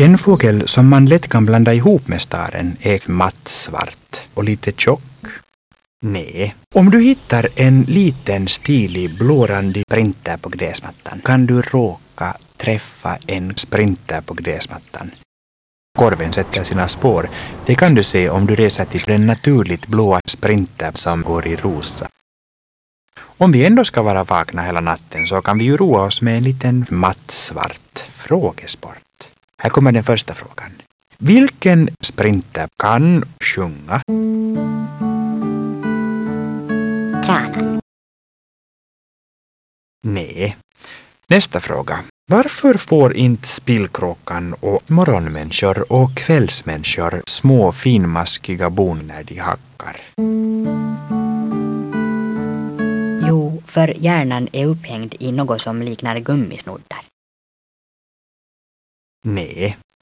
En fågel som man lätt kan blanda ihop med staren är mattsvart och lite tjock. Nej. Om du hittar en liten stilig blårandig sprinter på gräsmattan kan du råka träffa en sprinter på gräsmattan. Korven sätter sina spår. Det kan du se om du reser till den naturligt blåa sprinter som går i rosa. Om vi ändå ska vara vakna hela natten så kan vi ju roa oss med en liten mattsvart frågesport. Här kommer den första frågan. Vilken sprinter kan sjunga? Tranan. Nej. Nästa fråga. Varför får inte spillkråkan och morgonmänniskor och kvällsmänniskor små finmaskiga bon när de hackar? Jo, för hjärnan är upphängd i något som liknar gummisnoddar. Nej.